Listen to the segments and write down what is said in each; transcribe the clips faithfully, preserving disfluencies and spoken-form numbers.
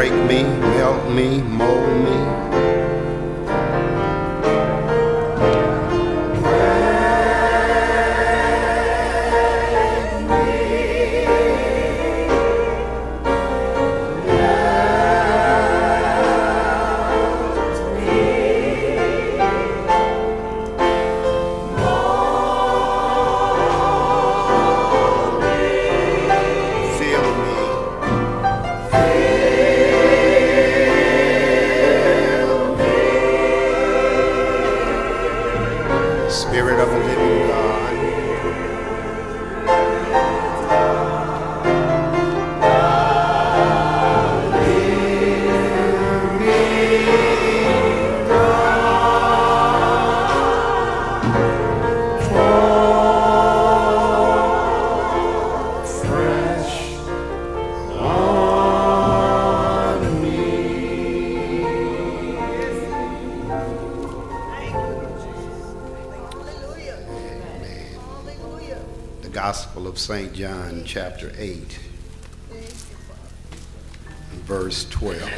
break me, melt me, mold me. Spirit of the living God. Gospel of Saint John, chapter eight, verse twelve.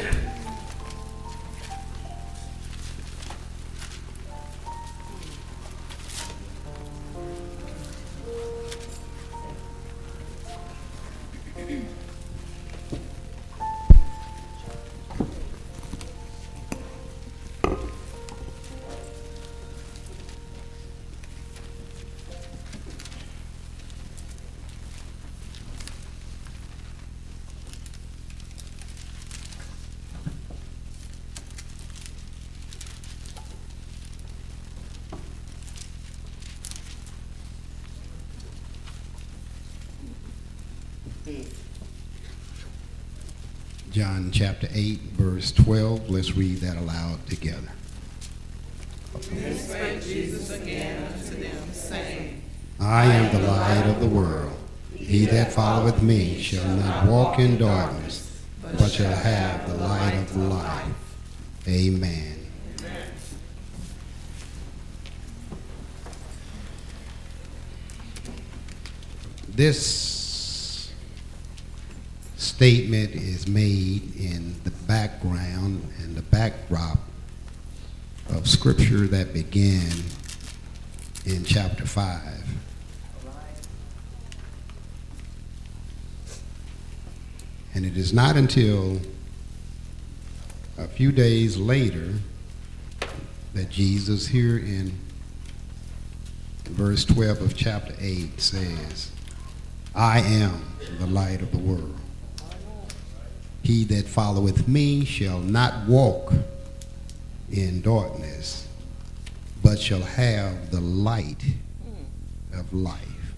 John chapter eight, verse twelve. Let's read that aloud together. Then spake Jesus again unto them, saying, I am the light of the world. He that followeth me shall not walk in darkness, but shall have the light of life. Amen. This statement is made in the background and the backdrop of scripture that began in chapter five. And it is not until a few days later that Jesus here in verse twelve of chapter eight says, I am the light of the world. He that followeth me shall not walk in darkness, but shall have the light of life.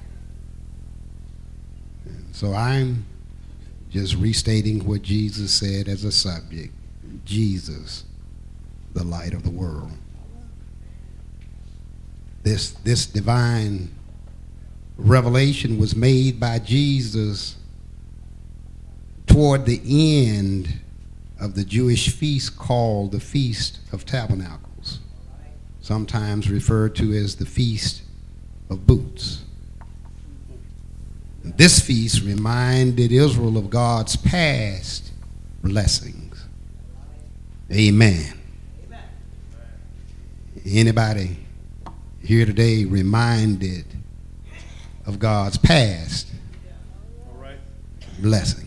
And so I'm just restating what Jesus said as a subject. Jesus, the light of the world. This, this divine revelation was made by Jesus toward the end of the Jewish feast called the Feast of Tabernacles, sometimes referred to as the Feast of Booths. This feast reminded Israel of God's past blessings. Amen. Amen. Anybody here today reminded of God's past blessings?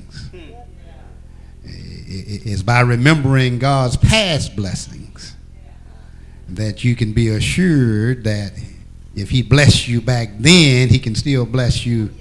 It's by remembering God's past blessings that you can be assured that if he blessed you back then, he can still bless you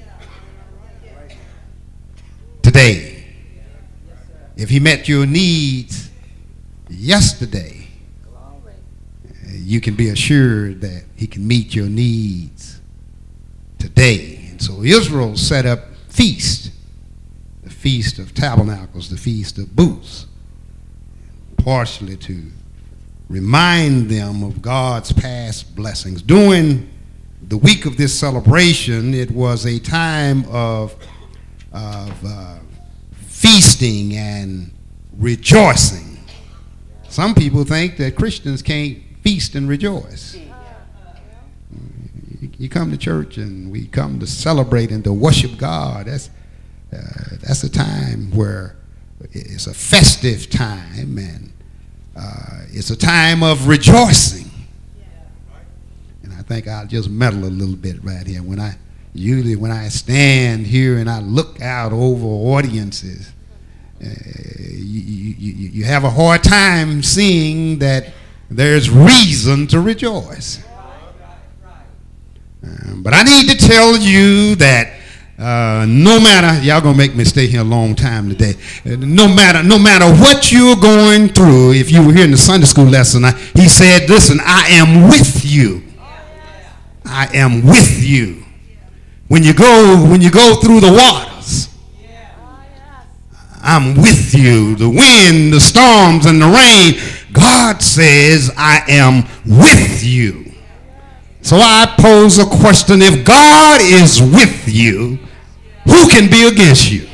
today. If he met your needs yesterday, you can be assured that he can meet your needs today. And so Israel set up feast, the Feast of Tabernacles, the Feast of Booths, partially to remind them of God's past blessings. During the week of this celebration, it was a time of, of uh, feasting and rejoicing. Some people think that Christians can't feast and rejoice. You come to church and we come to celebrate and to worship God. That's uh, that's a time where It's a festive time, and uh, it's a time of rejoicing. And I think I'll just meddle a little bit right here. When I usually when I stand here and I look out over audiences, uh, you, you, you have a hard time seeing that there's reason to rejoice. Um, but I need to tell you that uh, no matter, y'all gonna make me stay here a long time today. Uh, no matter, no matter what you're going through, if you were here in the Sunday school lesson, I, he said, "Listen, I am with you. I am with you. When you go, when you go through the waters, I'm with you. The wind, the storms, and the rain. God says, I am with you." So I pose a question: if God is with you, who can be against you?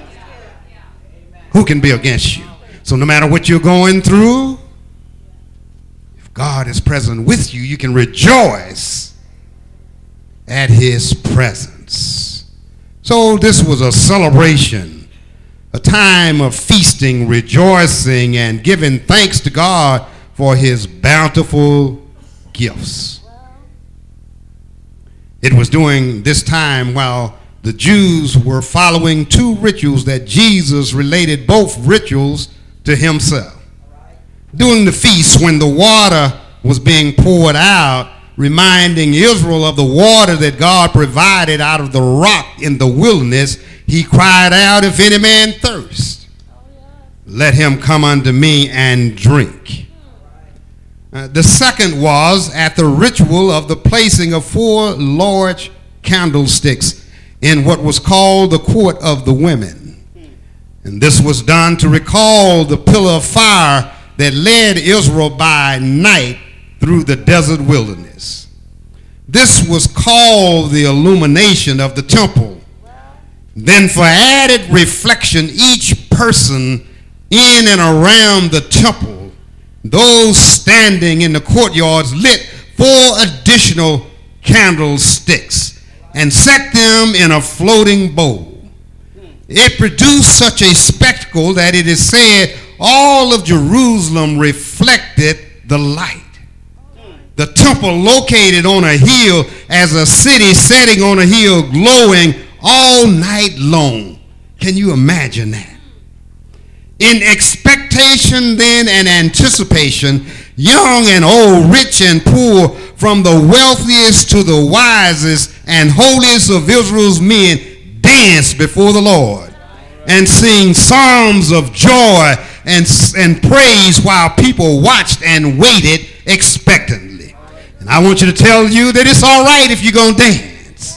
Who can be against you? So no matter what you're going through, if God is present with you, you can rejoice at his presence. So this was a celebration, a time of feasting, rejoicing, and giving thanks to God for his bountiful gifts. It was during this time while the Jews were following two rituals that Jesus related both rituals to himself. During the feast, when the water was being poured out, reminding Israel of the water that God provided out of the rock in the wilderness, he cried out, "If any man thirst, let him come unto me and drink." Uh, the second was at the ritual of the placing of four large candlesticks in what was called the court of the women. And this was done to recall the pillar of fire that led Israel by night through the desert wilderness. This was called the illumination of the temple. Then for added reflection, each person in and around the temple, those standing in the courtyards, lit four additional candlesticks and set them in a floating bowl. It produced such a spectacle that it is said all of Jerusalem reflected the light. The temple, located on a hill, as a city setting on a hill, glowing all night long. Can you imagine that? In expectation then and anticipation, young and old, rich and poor, from the wealthiest to the wisest and holiest of Israel's men, danced before the Lord and sing psalms of joy and, and praise while people watched and waited expectantly. And I want you to tell you that it's all right if you're going to dance.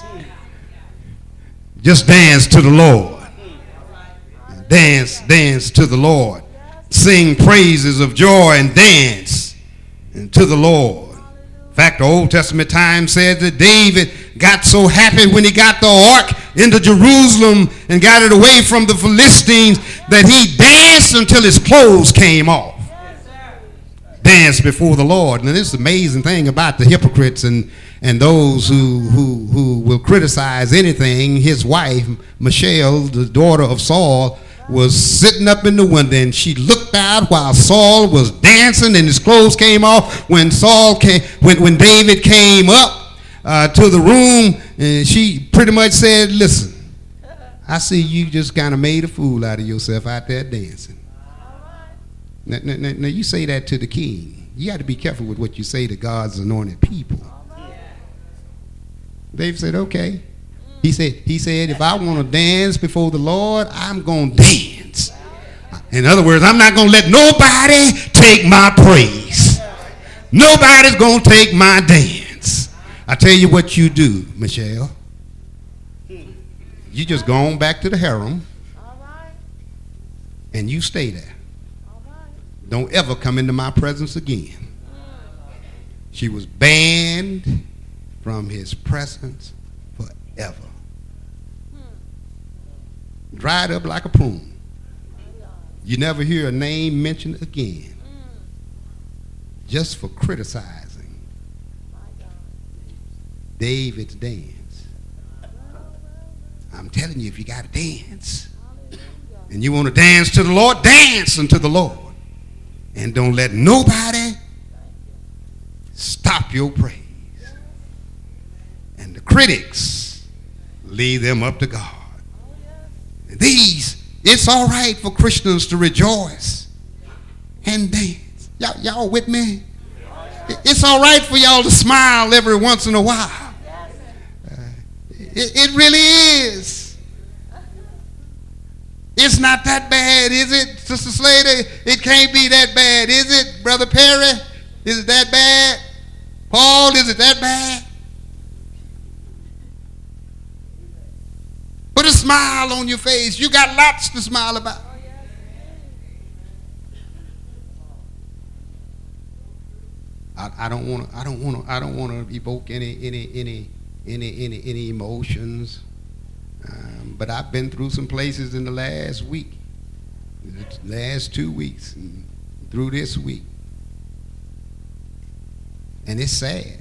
Just dance to the Lord. Dance, dance to the Lord. Sing praises of joy and dance to the Lord. In fact, the Old Testament time said that David got so happy when he got the ark into Jerusalem and got it away from the Philistines that he danced until his clothes came off. Danced before the Lord. Now, this is the amazing thing about the hypocrites and, and those who, who, who will criticize anything. His wife, Michal, the daughter of Saul, was sitting up in the window, and she looked out while Saul was dancing and his clothes came off. When Saul came, when, when David came up uh, to the room, and she pretty much said, "Listen, I see you just kind of made a fool out of yourself out there dancing." Now, now, now, now you say that to the king. You got to be careful with what you say to God's anointed people. David said, "Okay." He said, he said, "If I want to dance before the Lord, I'm going to dance." In other words, I'm not going to let nobody take my praise. Nobody's going to take my dance. I tell you what you do, Michelle. You just go on back to the harem and you stay there. Don't ever come into my presence again. She was banned from his presence forever. Dried up like a prune. You never hear a name mentioned again. Just for criticizing David's dance. I'm telling you, if you got to dance and you want to dance to the Lord, dance unto the Lord. And don't let nobody stop your praise. And the critics, leave them up to God. These, it's all right for Christians to rejoice and dance. Y'all, y'all with me? It's all right for y'all to smile every once in a while. Uh, it, it really is. It's not that bad, is it, Sister Slater? It can't be that bad, is it, Brother Perry? Is it that bad? Paul, is it that bad? Put a smile on your face. You got lots to smile about. I, I don't want to. I don't want to. I don't want to evoke any any any any any any emotions. Um, but I've been through some places in the last week, the last two weeks, and through this week, and it's sad.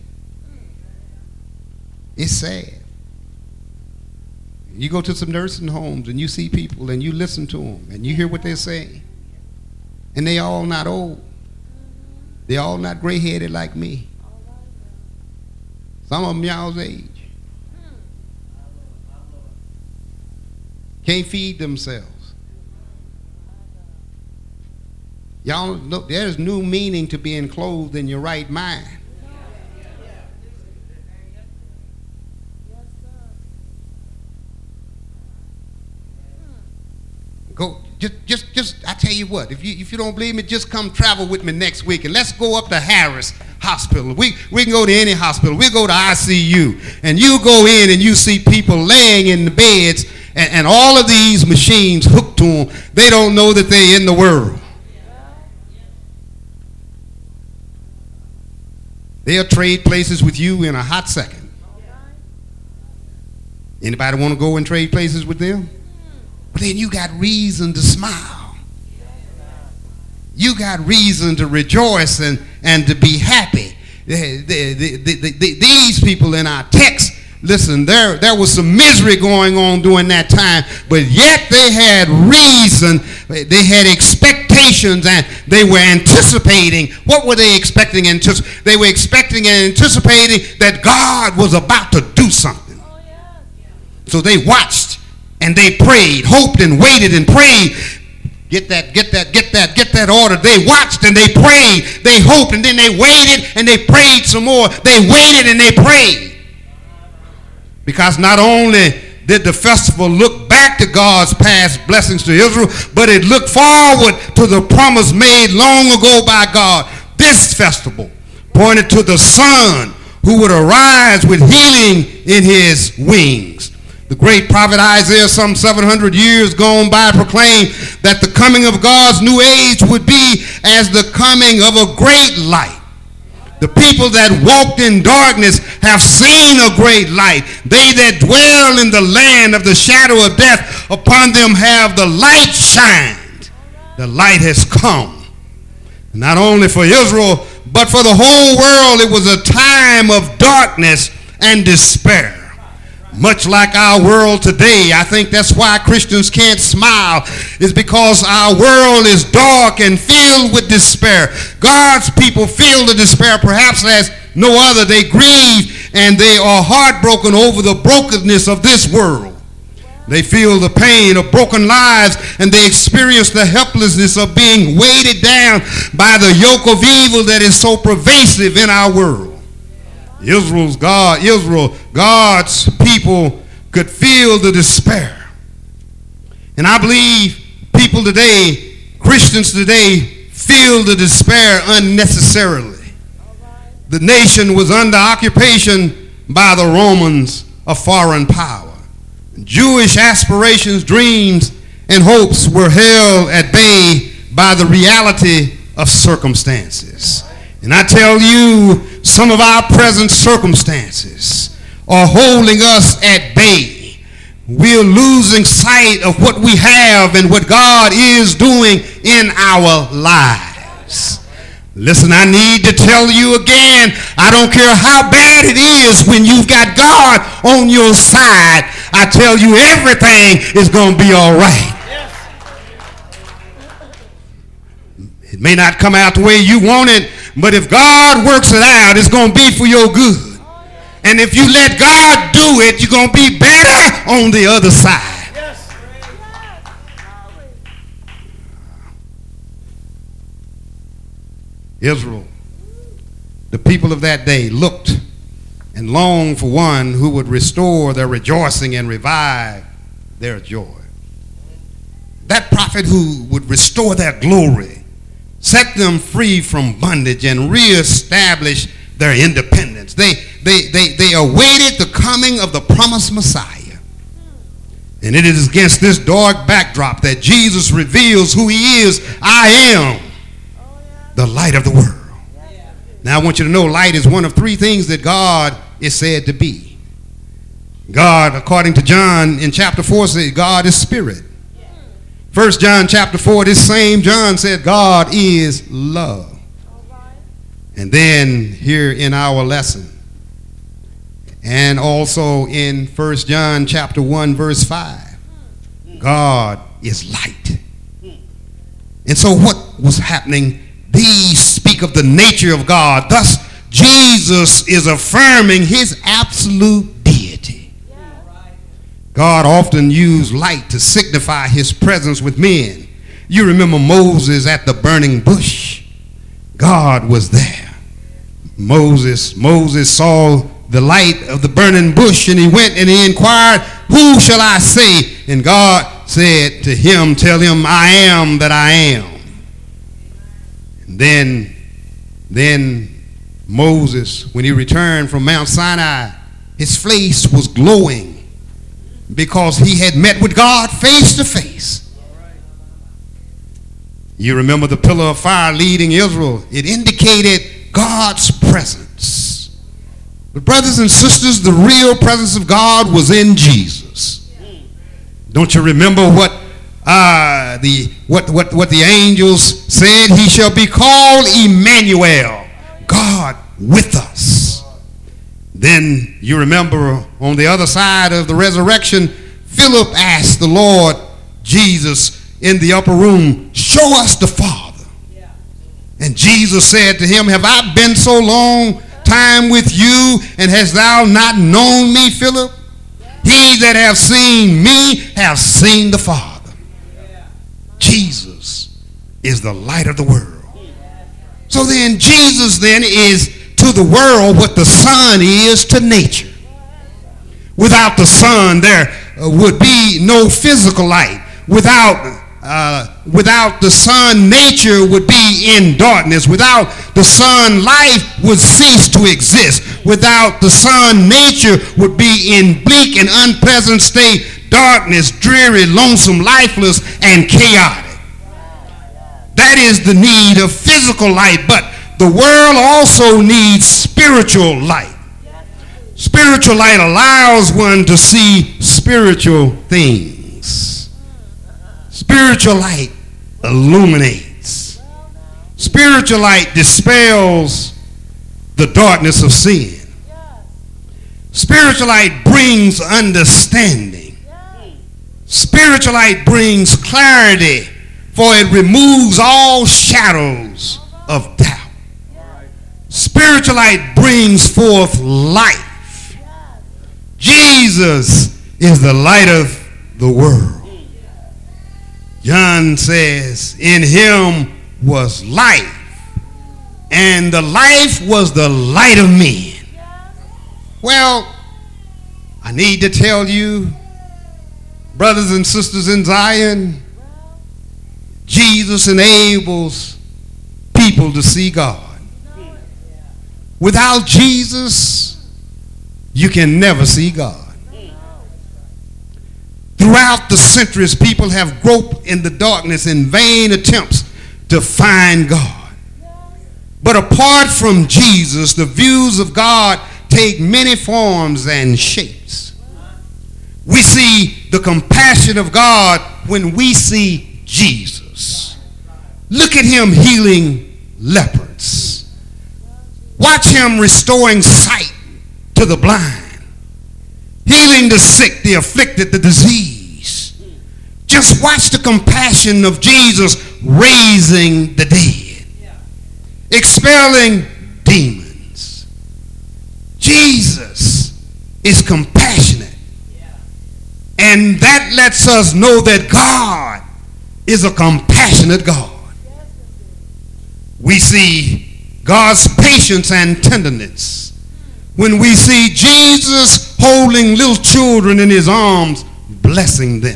It's sad. You go to some nursing homes and you see people and you listen to them and you hear what they're saying, and they all not old. They all not gray-headed like me. Some of them y'all's age. Can't feed themselves. Y'all know there's new meaning to being clothed in your right mind. Go, just, just, just. I tell you what. If you, if you don't believe me, just come travel with me next week, and let's go up to Harris Hospital. We, we can go to any hospital. We go to I C U, and you go in and you see people laying in the beds, and, and all of these machines hooked to them. They don't know that they're in the world. They'll trade places with you in a hot second. Anybody want to go and trade places with them? But then you got reason to smile. You got reason to rejoice and, and to be happy. The, the, the, the, the, these people in our text, listen, there, there was some misery going on during that time, but yet they had reason, they had expectations, and they were anticipating. What were they expecting? They were expecting and anticipating that God was about to do something. So they watched and they prayed, hoped and waited and prayed. Get that, get that, get that, get that order. They watched and they prayed. They hoped and then they waited and they prayed some more. They waited and they prayed. Because not only did the festival look back to God's past blessings to Israel, but it looked forward to the promise made long ago by God. This festival pointed to the Son who would arise with healing in his wings. The great prophet Isaiah, some seven hundred years gone by, proclaimed that the coming of God's new age would be as the coming of a great light. The people that walked in darkness have seen a great light. They that dwell in the land of the shadow of death, upon them have the light shined. The light has come. Not only for Israel, but for the whole world, it was a time of darkness and despair. Much like our world today, I think that's why Christians can't smile, is because our world is dark and filled with despair. God's people feel the despair perhaps as no other. They grieve and they are heartbroken over the brokenness of this world. They feel the pain of broken lives, and they experience the helplessness of being weighted down by the yoke of evil that is so pervasive in our world. Israel's God, Israel, God's people could feel the despair. And I believe people today, Christians today, feel the despair unnecessarily. The nation was under occupation by the Romans, a foreign power. Jewish aspirations, dreams, and hopes were held at bay by the reality of circumstances. And I tell you, some of our present circumstances are holding us at bay. We're losing sight of what we have and what God is doing in our lives. Listen, I need to tell you again, I don't care how bad it is when you've got God on your side. I tell you, everything is going to be all right. May not come out the way you want it, but if God works it out, it's going to be for your good. And if you let God do it, you're going to be better on the other side. Israel, the people of that day, looked and longed for one who would restore their rejoicing and revive their joy. That prophet who would restore their glory, set them free from bondage, and reestablish their independence. They, they, they, they awaited the coming of the promised Messiah. And it is against this dark backdrop that Jesus reveals who he is. I am the light of the world. Now I want you to know light is one of three things that God is said to be. God, according to John in chapter four, says God is spirit. First John chapter four, this same John said God is love. And then here in our lesson, and also in First John chapter one verse five, God is light. And so what was happening? These speak of the nature of God. Thus, Jesus is affirming his absolute deity. God often used light to signify his presence with men. You remember Moses at the burning bush. God was there. Moses, Moses saw the light of the burning bush, and he went and he inquired, who shall I say? And God said to him, tell him, I am that I am. And then, then Moses, when he returned from Mount Sinai, his face was glowing because he had met with God face to face. You remember the pillar of fire leading Israel. It indicated God's presence. But brothers and sisters, the real presence of God was in Jesus. Don't you remember what uh, the what, what, what the angels said? He shall be called Emmanuel, God with us. Then you remember on the other side of the resurrection, Philip asked the Lord Jesus in the upper room, show us the Father. And Jesus said to him, have I been so long time with you, and hast thou not known me, Philip? He that hath seen me hath seen the Father. Jesus is the light of the world. So then Jesus then is to the world what the sun is to nature. Without the sun there uh, would be no physical light. Without Uh, without the sun, nature would be in darkness. Without the sun, life would cease to exist. Without the sun, nature would be in bleak and unpleasant state, darkness, dreary, lonesome, lifeless, and chaotic. That is the need of physical light, but the world also needs spiritual light. Spiritual light allows one to see spiritual things. Spiritual light illuminates. Spiritual light dispels the darkness of sin. Spiritual light brings understanding. Spiritual light brings clarity, for it removes all shadows of doubt. Spiritual light brings forth life. Jesus is the light of the world. John says, in him was life, and the life was the light of men. Well, I need to tell you, brothers and sisters in Zion, Jesus enables people to see God. Without Jesus, you can never see God. Throughout the centuries, people have groped in the darkness in vain attempts to find God. But apart from Jesus, the views of God take many forms and shapes. We see the compassion of God when we see Jesus. Look at him healing lepers. Watch him restoring sight to the blind, healing the sick, the afflicted, the diseased. Just watch the compassion of Jesus raising the dead. expelling demons. Jesus is compassionate. And that lets us know that God is a compassionate God. We see God's patience and tenderness when we see Jesus holding little children in his arms, blessing them.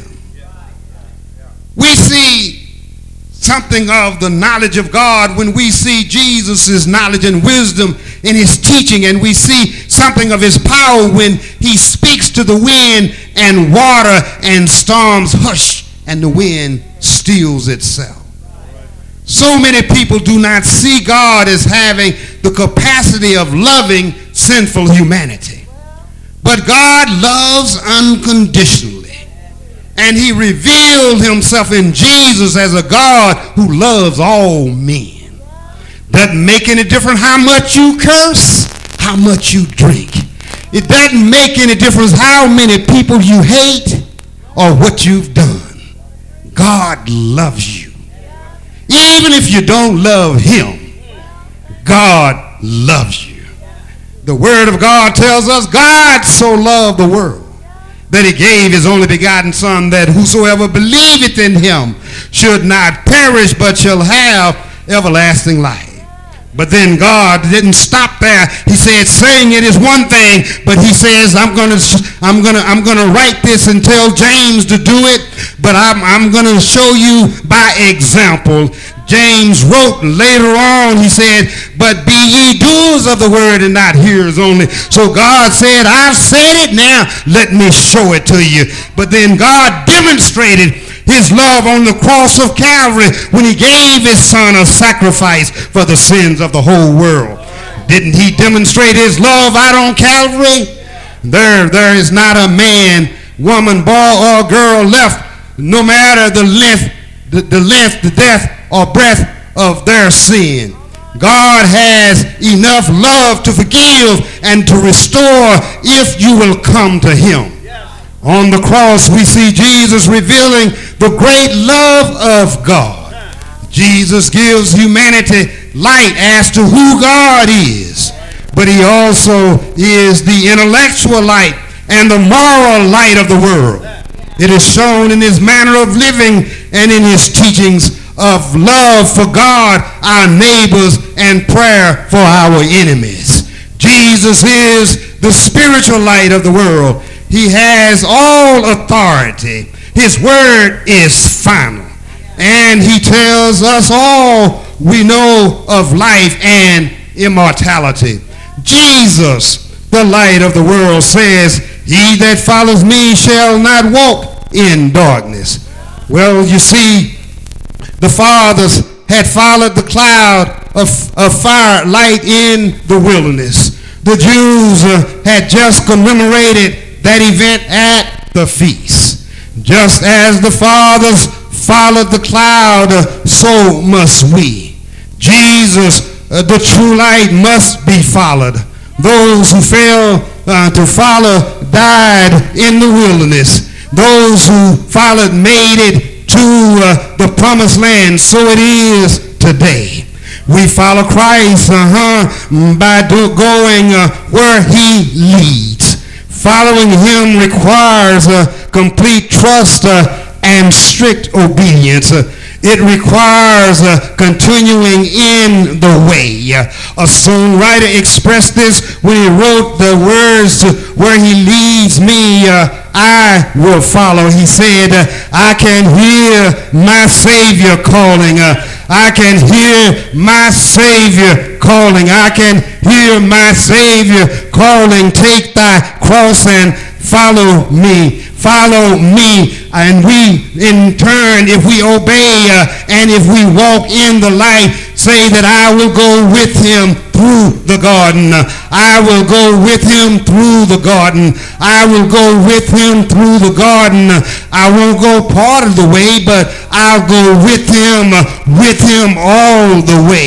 We see something of the knowledge of God when we see Jesus' knowledge and wisdom in his teaching, and we see something of his power when he speaks to the wind and water and storms hush and the wind stills itself. So many people do not see God as having the capacity of loving sinful humanity. But God loves unconditionally. And he revealed himself in Jesus as a God who loves all men. Doesn't make any difference how much you curse, how much you drink. It doesn't make any difference how many people you hate or what you've done. God loves you. Even if you don't love him, God loves you. The word of God tells us God so loved the world that he gave his only begotten son, that whosoever believeth in him should not perish but shall have everlasting life. But then God didn't stop there. He said, saying it is one thing, but he says, I'm gonna I'm gonna I'm gonna write this and tell James to do it, but I'm I'm gonna show you by example. James wrote later on, he said, but be ye doers of the word and not hearers only. So God said, I've said it, now let me show it to you. But then God demonstrated his love on the cross of Calvary when he gave his son a sacrifice for the sins of the whole world. Didn't he demonstrate his love out on Calvary? There, there is not a man, woman, boy, or girl left, no matter the length, the, the length, the depth, or breadth of their sin. God has enough love to forgive and to restore if you will come to him. On the cross, we see Jesus revealing the great love of God. Jesus gives humanity light as to who God is, but he also is the intellectual light and the moral light of the world. It is shown in his manner of living and in his teachings of love for God, our neighbors, and prayer for our enemies. Jesus is the spiritual light of the world. He has all authority. His word is final. And he tells us all we know of life and immortality. Jesus, the light of the world, says, he that follows me shall not walk in darkness. Well, you see, the fathers had followed the cloud of, of fire light in the wilderness. The Jews uh, had just commemorated that event at the feast. Just as the fathers followed the cloud, uh, so must we. Jesus, uh, the true light, must be followed. Those who failed uh, to follow died in the wilderness. Those who followed made it to uh, the promised land. So it is today. We follow Christ uh-huh, by do, going uh, where he leads. Following him requires uh, complete trust uh, and strict obedience. Uh, it requires uh, continuing in the way. Uh, a songwriter expressed this when he wrote the words, where he leads me, uh, I will follow. He said, uh, I can hear my Savior calling. Uh, I can hear my Savior calling. I can hear my Savior calling. Take thy cross and follow me. Follow me. And we, in turn, if we obey uh, and if we walk in the light, say that I will go with him through the garden. I will go with him through the garden. I will go with him through the garden. I won't go part of the way, but I'll go with him, with him all the way.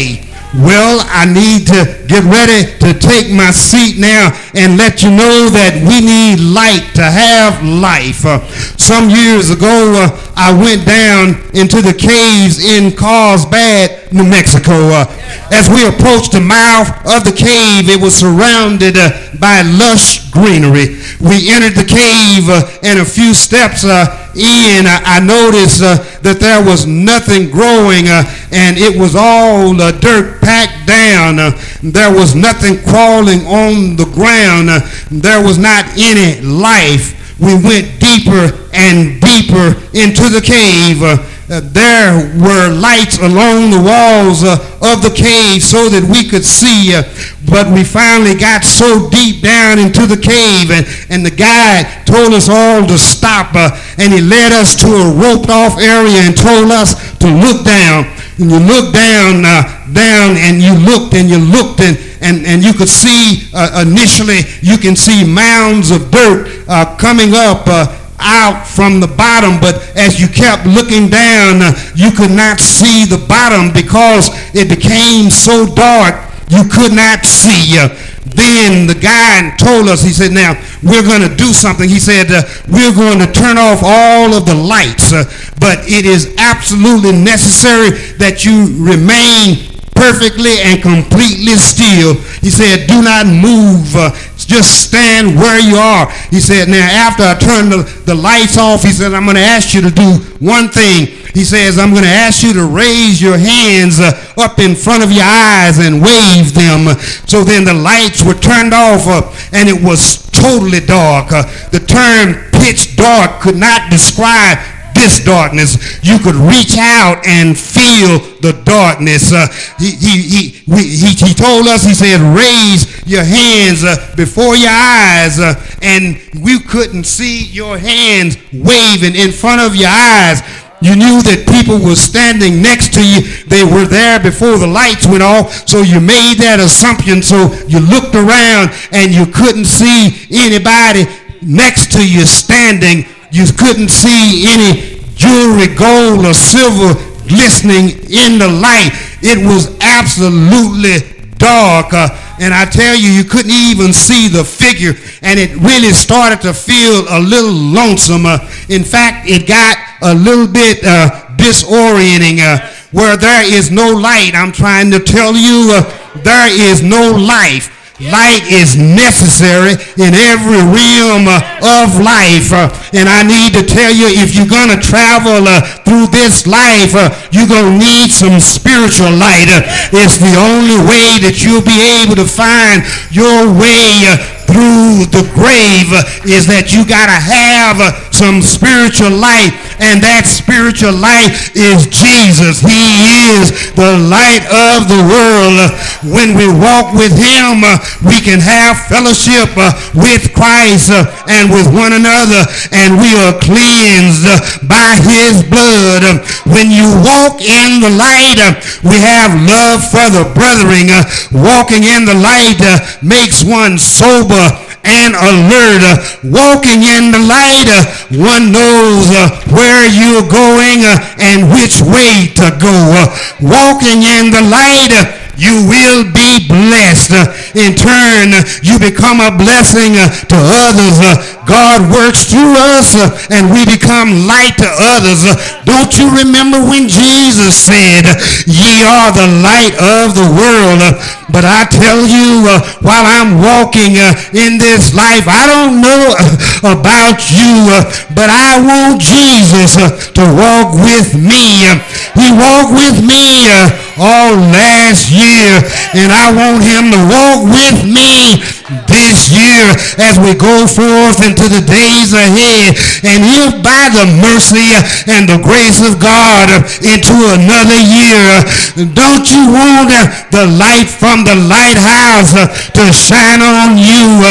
Well, I need to get ready to take my seat now and let you know that we need light to have life. Uh, some years ago, uh, I went down into the caves in Carlsbad, New Mexico. Uh, as we approached the mouth of the cave, it was surrounded uh, by lush greenery. We entered the cave uh, and a few steps uh, in, I, I noticed uh, that there was nothing growing uh, and it was all uh, dirt packed down. Uh, there was nothing crawling on the ground. Uh, there was not any life. We went deeper and deeper into the cave. Uh, Uh, there were lights along the walls uh, of the cave so that we could see, uh, but we finally got so deep down into the cave, and, and the guide told us all to stop, uh, and he led us to a roped off area and told us to look down. And you look down, uh, down, and you looked and you looked, and And, and you could see, uh, initially, you can see mounds of dirt uh, coming up uh, out from the bottom, but as you kept looking down, uh, you could not see the bottom because it became so dark you could not see. Uh, then the guy told us, he said, now we're going to do something. He said, uh, we're going to turn off all of the lights, uh, but it is absolutely necessary that you remain perfectly and completely still. He said, do not move. Uh, just stand where you are. He said, now after I turn the, the lights off, he said, I'm going to ask you to do one thing. He says, I'm going to ask you to raise your hands uh, up in front of your eyes and wave them. So then the lights were turned off uh, and it was totally dark. Uh, the term pitch dark could not describe this darkness. You could reach out and feel the darkness. Uh, he, he, he, we, he, he told us, he said, raise your hands uh, before your eyes, uh, and we couldn't see your hands waving in front of your eyes. You knew that people were standing next to you. They were there before the lights went off, so you made that assumption. So you looked around and you couldn't see anybody next to you standing. You couldn't see any jewelry, gold or silver glistening in the light. It was absolutely dark. Uh, and I tell you, you couldn't even see the figure. And it really started to feel a little lonesome. Uh, in fact, it got a little bit uh, disorienting. Uh, where there is no light, I'm trying to tell you, uh, there is no life. Light is necessary in every realm uh, of life. Uh, and I need to tell you, if you're going to travel uh, through this life, uh, you're going to need some spiritual light. Uh, it's the only way that you'll be able to find your way uh, through the grave uh, is that you got to have uh, some spiritual light. And that spiritual light is Jesus. He is the light of the world. When we walk with him, uh, we can have fellowship uh, with Christ uh, and with one another, and we are cleansed uh, by his blood. Uh, when you walk in the light, uh, we have love for the brethren. Uh, walking in the light uh, makes one sober and alert. Uh, walking in the light, uh, one knows uh, where you're going uh, and which way to go. Uh, walking in the light, uh, you will be blessed. Uh, in turn, uh, you become a blessing uh, to others. Uh, God works through us uh, and we become light to others. Uh, don't you remember when Jesus said, ye are the light of the world? Uh, but I tell you, uh, while I'm walking uh, in this life, I don't know uh, about you, uh, but I want Jesus uh, to walk with me. Uh, he walked with me uh, all last year, and I want him to walk with me this year as we go forth into the days ahead. And if by the mercy and the grace of God into another year, don't you want the light from the lighthouse to shine on you?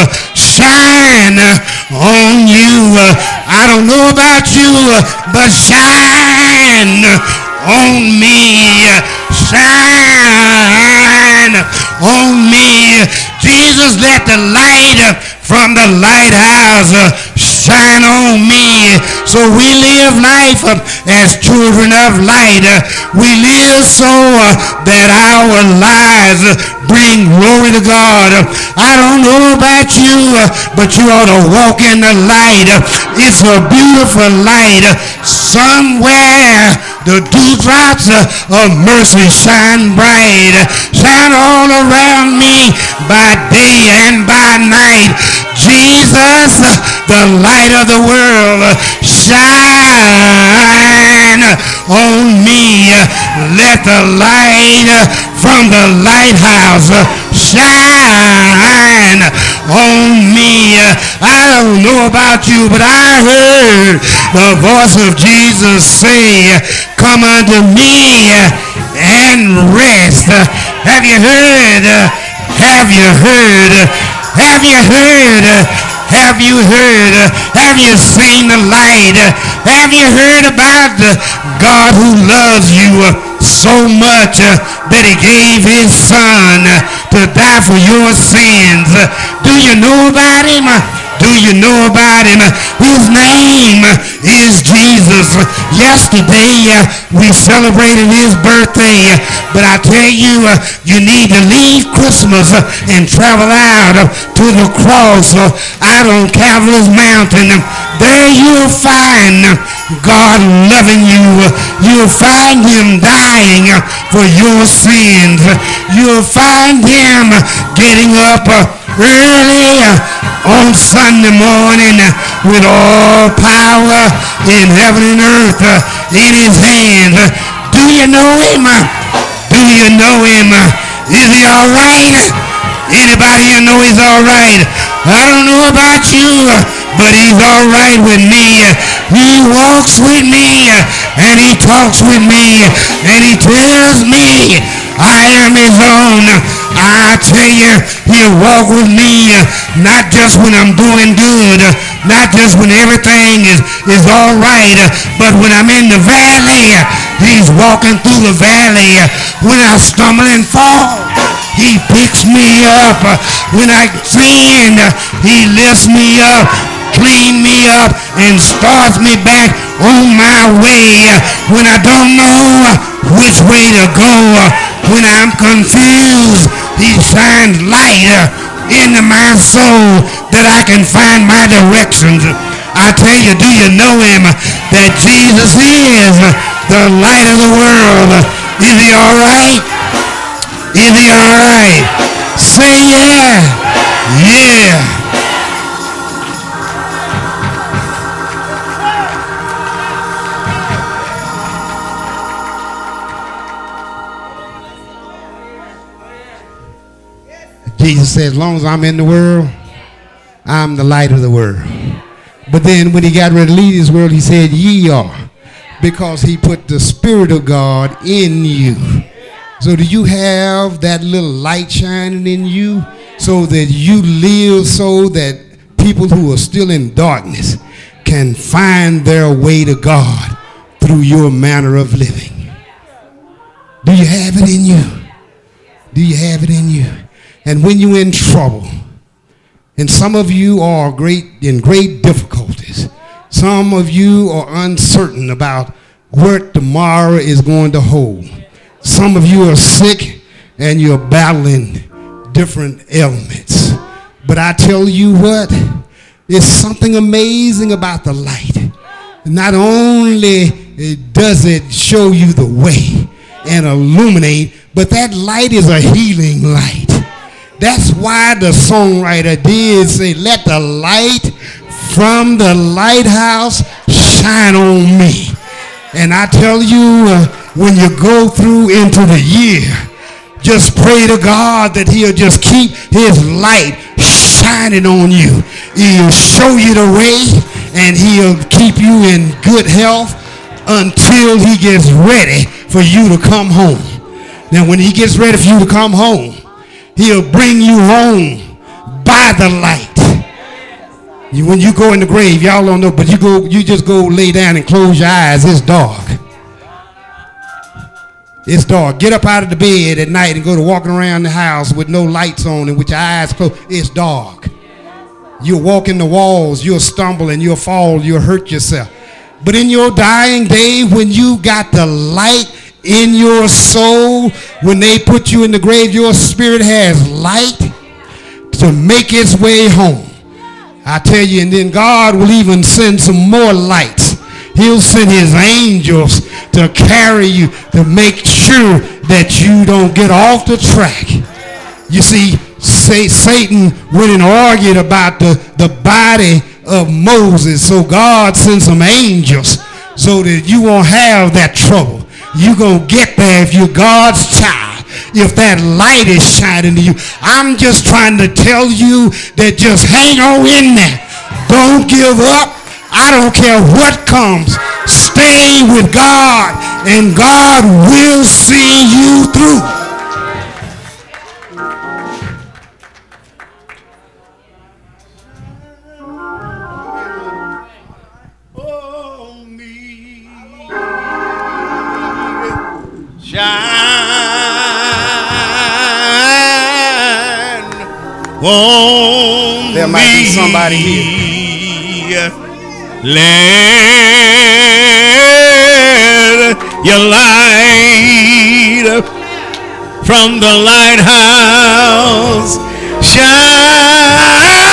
Shine on you. I don't know about you, but shine on me. Shine on me. Jesus, let the light from the lighthouse shine on me. So we live life uh, as children of light. Uh, we live so uh, that our lives uh, bring glory to God. Uh, I don't know about you, uh, but you ought to walk in the light. Uh, it's a beautiful light. Uh, somewhere the dewdrops uh, of mercy shine bright, uh, shine all around me by day and by night. Jesus, uh, the light of the world, uh, shine on me. Let the light from the lighthouse shine on me. I don't know about you, but I heard the voice of Jesus say, come unto me and rest. Have you heard? Have you heard? Have you heard? Have you heard? Have you seen the light? Have you heard about God who loves you so much that he gave his son to die for your sins? Do you know about him? Do you know about him? His name is Jesus. Yesterday uh, we celebrated his birthday, but I tell you, uh, you need to leave Christmas uh, and travel out uh, to the cross uh, out on Calvary's mountain. There you'll find God loving you. You'll find him dying for your sins. You'll find him getting up early on Sunday morning with all power in heaven and earth in his hands. Do you know him? Do you know him? Is he all right? Anybody here know he's all right? I don't know about you, but he's all right with me. He walks with me, and he talks with me, and he tells me I am his own. I tell you, he'll walk with me, not just when I'm doing good, not just when everything is, is all right, but when I'm in the valley, he's walking through the valley. When I stumble and fall, he picks me up. When I sin, he lifts me up, clean me up, and starts me back on my way. When I don't know which way to go, when I'm confused, he shines light into my soul that I can find my directions. I tell you, do you know him? That Jesus is the light of the world. Is he all right? Is he all right? Say yeah. Yeah. Jesus said, as long as I'm in the world, I'm the light of the world. But then when he got ready to leave this world, he said, ye are, because he put the Spirit of God in you. So do you have that little light shining in you so that you live so that people who are still in darkness can find their way to God through your manner of living? Do you have it in you? Do you have it in you? And when you're in trouble, and some of you are great in great difficulties, some of you are uncertain about what tomorrow is going to hold. Some of you are sick and you're battling different ailments. But I tell you what, there's something amazing about the light. Not only does it show you the way and illuminate, but that light is a healing light. That's why the songwriter did say, let the light from the lighthouse shine on me. And I tell you, uh, when you go through into the year, just pray to God that he'll just keep his light shining on you. He'll show you the way, and he'll keep you in good health until he gets ready for you to come home. Now, when he gets ready for you to come home, he'll bring you home by the light. You, when you go in the grave, y'all don't know, but you go, you just go lay down and close your eyes. It's dark. It's dark. Get up out of the bed at night and go to walking around the house with no lights on and with your eyes closed. It's dark. You'll walk in the walls. You'll stumble and you'll fall. You'll hurt yourself. But in your dying day, when you got the light in your soul, when they put you in the grave, your spirit has light to make its way home. I tell you, and then God will even send some more lights. He'll send his angels to carry you to make sure that you don't get off the track. You see, say, Satan went and argued about the, the body of Moses. So God sent some angels so that you won't have that trouble. You're going to get there if you're God's child, if that light is shining to you. I'm just trying to tell you that just hang on in there. Don't give up. I don't care what comes. Stay with God, and God will see you through. Oh, me. Shine on There might be somebody here. Let your light from the lighthouse shine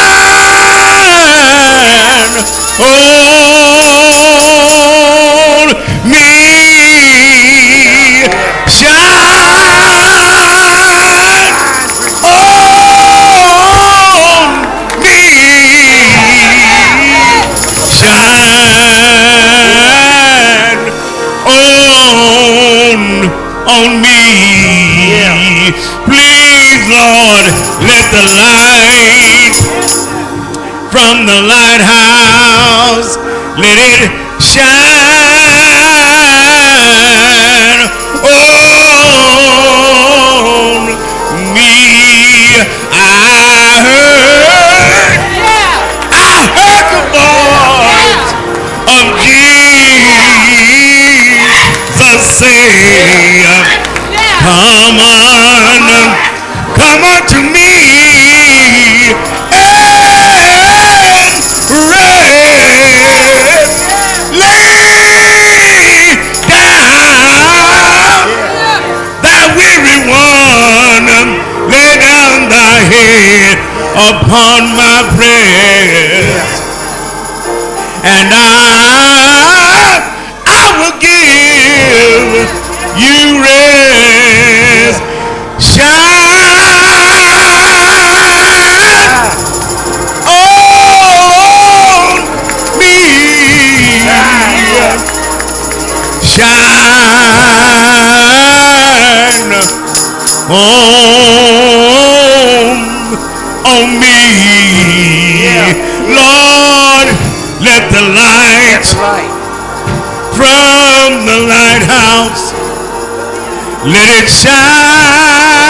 on me. Shine on me. Shine on, on me. Yeah. Please, Lord, let the light from the lighthouse, let it shine on me. I heard, I heard the voice of Jesus say, come on, come unto me, and rest, lay down thy weary one, lay down thy head upon my breast, and I, I will give you rest. Shine on me. Shine on, on me. Lord, let the light from the lighthouse, let it shine